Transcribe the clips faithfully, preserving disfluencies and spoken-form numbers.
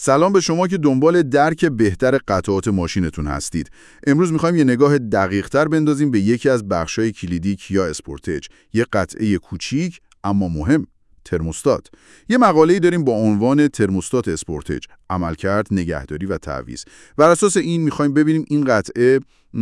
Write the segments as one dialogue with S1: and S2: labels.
S1: سلام به شما که دنبال درک بهتر قطعات ماشینتون هستید. امروز می‌خوایم یه نگاه دقیق‌تر بندازیم به یکی از بخش‌های کلیدی کیا اسپورتج، یه قطعه کوچیک اما مهم، ترموستات. یه مقاله‌ای داریم با عنوان ترموستات اسپورتج، عملکرد، نگهداری و تعویض. بر اساس این می‌خوایم ببینیم این قطعه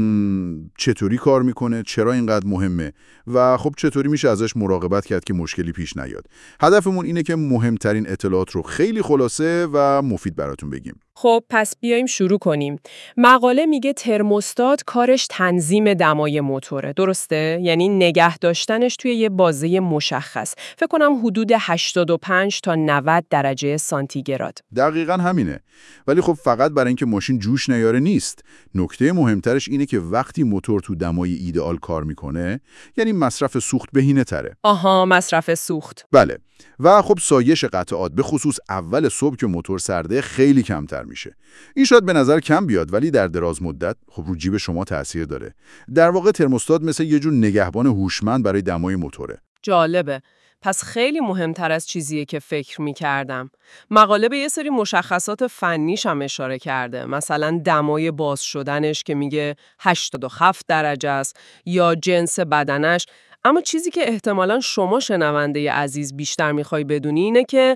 S1: چطوری کار میکنه، چرا اینقدر مهمه و خب چطوری میشه ازش مراقبت کرد که مشکلی پیش نیاد. هدفمون اینه که مهمترین اطلاعات رو خیلی خلاصه و مفید براتون بگیم.
S2: خب پس بیایم شروع کنیم. مقاله میگه ترموستات کارش تنظیم دمای موتوره، درسته؟ یعنی نگه داشتنش توی یه بازه مشخص. فکر کنم حدود هشتاد و پنج تا نود درجه سانتیگراد.
S1: دقیقاً همینه. ولی خب فقط برای اینکه ماشین جوش نیاره نیست. نکته مهمترش اینه که وقتی موتور تو دمای ایدئال کار میکنه، یعنی مصرف سوخت بهینه تره.
S2: آها، مصرف سوخت.
S1: بله. و خب سایش قطعات به خصوص اول صبح که موتور سرده خیلی کمتر میشه. این شاید به نظر کم بیاد ولی در دراز مدت خب رو جیب شما تأثیر داره. در واقع ترموستات مثل یه جور نگهبان هوشمند برای دمای موتوره.
S2: جالبه. پس خیلی مهمتر از چیزیه که فکر می‌کردم. مقاله به یه سری مشخصات فنیش هم اشاره کرده. مثلا دمای باز شدنش که میگه هشتاد و هفت درجه است یا جنس بدنش. اما چیزی که احتمالاً شما شنونده عزیز بیشتر می‌خوای بدونی اینه که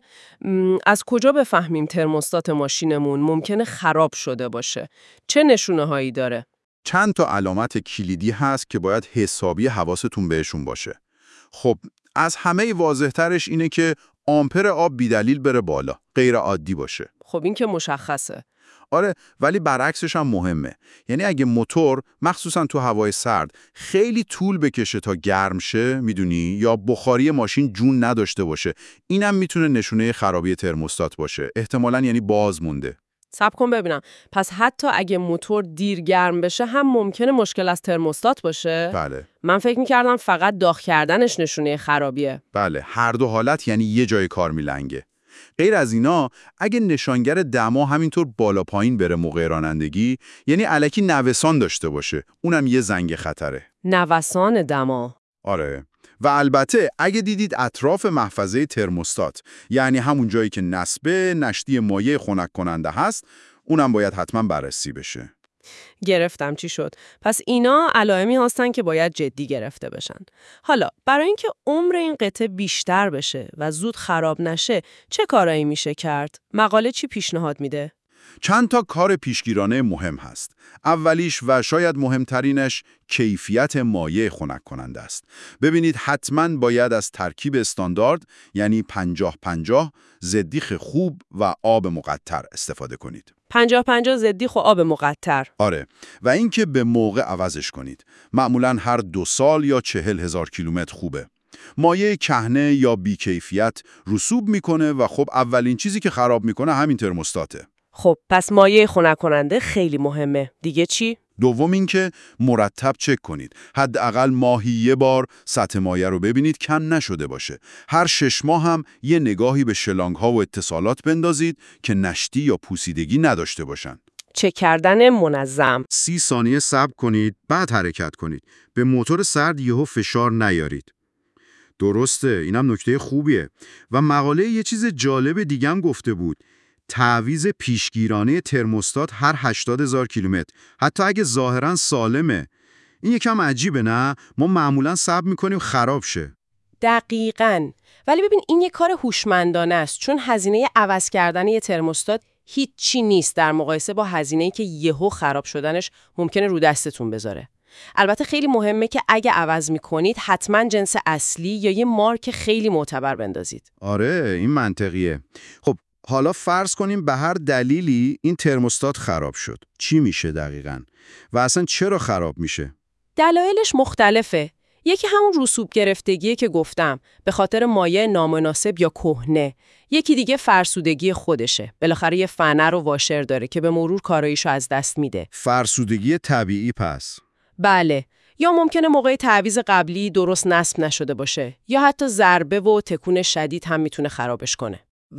S2: از کجا بفهمیم ترموستات ماشینمون ممکنه خراب شده باشه؟ چه نشونه‌هایی داره؟
S1: چند تا علامت کلیدی هست که باید حسابی حواستون بهشون باشه. خب از همه واضح‌ترش اینه که آمپر آب بیدلیل بره بالا، غیر عادی باشه.
S2: خب این که مشخصه.
S1: آره، ولی برعکسش هم مهمه. یعنی اگه موتور مخصوصا تو هوای سرد خیلی طول بکشه تا گرم شه، میدونی، یا بخاری ماشین جون نداشته باشه، اینم میتونه نشونه خرابی ترموستات باشه. احتمالاً یعنی باز مونده.
S2: صبر کن ببینم. پس حتی اگه موتور دیر گرم بشه هم ممکنه مشکل از ترموستات باشه؟
S1: بله.
S2: من فکر می‌کردم فقط داغ کردنش نشونه خرابیه.
S1: بله، هر دو حالت یعنی یه جای کار میلنگه. غیر از اینا، اگه نشانگر دما همینطور بالا پایین بره موقع رانندگی، یعنی الکی نوسان داشته باشه، اونم یه زنگ خطره.
S2: نوسان دما.
S1: آره. و البته اگه دیدید اطراف محفظه ترموستات، یعنی همون جایی که نصبه نشتی مایع خنک کننده هست، اونم باید حتما بررسی بشه.
S2: گرفتم چی شد. پس اینا علائمی هستن که باید جدی گرفته بشن. حالا برای اینکه عمر این قطعه بیشتر بشه و زود خراب نشه، چه کارایی میشه کرد؟ مقاله چی پیشنهاد میده؟
S1: چند تا کار پیشگیرانه مهم هست. اولیش و شاید مهمترینش کیفیت مایع خنک کننده است. ببینید حتما باید از ترکیب استاندارد، یعنی پنجاه پنجاه، ضدیخ خوب و آب مقطر استفاده کنید.
S2: پنجاه پنجاه ضدیخ و آب مقطر.
S1: آره، و اینکه به موقع عوضش کنید. معمولاً هر دو سال یا چهل هزار کیلومتر خوبه. مایع کهنه یا بیکیفیت رسوب میکنه و خب اولین چیزی که خراب میکنه همین ترموستاته.
S2: خب پس مایع خنک کننده خیلی مهمه. دیگه چی؟
S1: دوم این که مرتب چک کنید. حداقل ماهی یه بار سطح مایع رو ببینید کم نشده باشه. هر شش ماه هم یه نگاهی به شلانگ‌ها و اتصالات بندازید که نشتی یا پوسیدگی نداشته باشن.
S2: چک کردن منظم.
S1: سی ثانیه صبر کنید، بعد حرکت کنید. به موتور سرد یهو فشار نیارید. درسته، اینم نکته خوبیه. و مقاله یه چیز جالب دیگه هم گفته بود. تعویض پیشگیرانه ترموستات هر هشتاد هزار کیلومتر، حتی اگه ظاهراً سالمه. این یکم عجیبه نه؟ ما معمولاً صبر میکنیم خراب شه.
S2: دقیقاً. ولی ببین این یه کار هوشمندانه است، چون هزینه عوض کردن یه ترموستات هیچی نیست در مقایسه با هزینه‌ای که یهو خراب شدنش ممکنه رو دستتون بذاره. البته خیلی مهمه که اگه عوض میکنید حتما جنس اصلی یا یه مارک خیلی معتبر بندازید.
S1: آره، این منطقیه. خب حالا فرض کنیم به هر دلیلی این ترموستات خراب شد. چی میشه دقیقاً؟ و اصلا چرا خراب میشه؟
S2: دلایلش مختلفه. یکی همون رسوب گرفتگیه که گفتم، به خاطر مایع نامناسب یا کهنه. یکی دیگه فرسودگی خودشه. بالاخره یه فنر و واشر داره که به مرور کاراییشو از دست میده.
S1: فرسودگی طبیعی پس؟
S2: بله. یا ممکنه موقع تعویض قبلی درست نصب نشده باشه. یا حتی ضربه و تکون شدید هم میتونه خرابش کنه.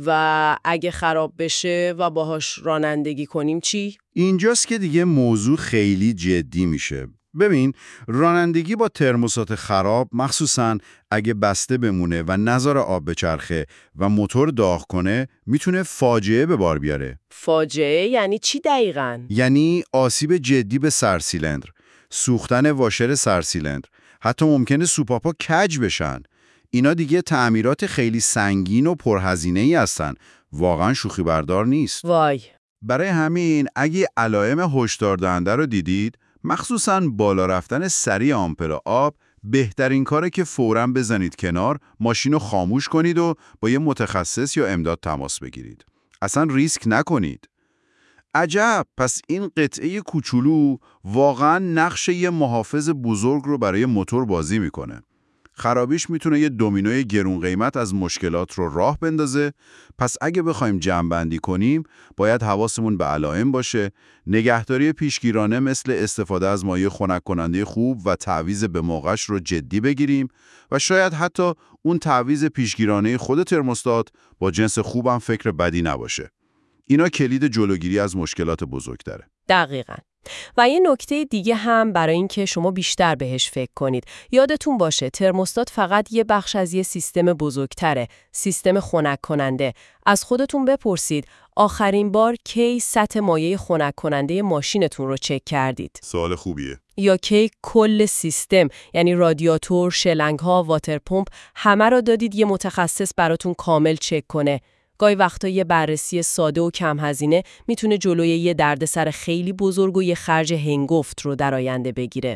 S2: و اگه خراب بشه و باهاش رانندگی کنیم چی؟
S1: اینجاست که دیگه موضوع خیلی جدی میشه. ببین، رانندگی با ترموستات خراب، مخصوصاً اگه بسته بمونه و نذاره آب بچرخه و موتور داغ کنه، میتونه فاجعه به بار بیاره.
S2: فاجعه یعنی چی دقیقاً؟
S1: یعنی آسیب جدی به سرسیلندر، سوختن واشر سرسیلندر، حتی ممکنه سوپاپا کج بشن. اینا دیگه تعمیرات خیلی سنگین و پرهزینه‌ای هستن. واقعاً شوخی بردار نیست.
S2: وای.
S1: برای همین اگه علائم هشدار دهنده رو دیدید، مخصوصاً بالا رفتن سریع آمپر آب، بهترین کاره که فوراً بزنید کنار، ماشین رو خاموش کنید و با یه متخصص یا امداد تماس بگیرید. اصلاً ریسک نکنید. عجب، پس این قطعه کوچولو واقعاً نقش یه محافظ بزرگ رو برای موتور بازی میکنه. خرابیش میتونه یه دومینوی گرون قیمت از مشکلات رو راه بندازه. پس اگه بخوایم جمع‌بندی کنیم، باید حواسمون به علائم باشه، نگهداری پیشگیرانه مثل استفاده از مایع خنک کننده خوب و تعویض به موقعش رو جدی بگیریم و شاید حتی اون تعویض پیشگیرانه خود ترموستات با جنس خوبم فکر بدی نباشه. اینا کلید جلوگیری از مشکلات بزرگتره.
S2: دقیقاً. و یه نکته دیگه هم برای این که شما بیشتر بهش فکر کنید. یادتون باشه ترموستات فقط یه بخش از یه سیستم بزرگتره، سیستم خنک کننده. از خودتون بپرسید آخرین بار کی سطح مایع خنک کننده ماشینتون رو چک کردید؟
S1: سوال خوبیه.
S2: یا کی کل سیستم، یعنی رادیاتور، شلنگ‌ها، واتر پمپ، همه رو دادید یه متخصص براتون کامل چک کنه؟ گاهی وقتا یه بررسی ساده و کم هزینه میتونه جلوی یه دردسر خیلی بزرگ و یه خرج هنگفت رو در آینده بگیره.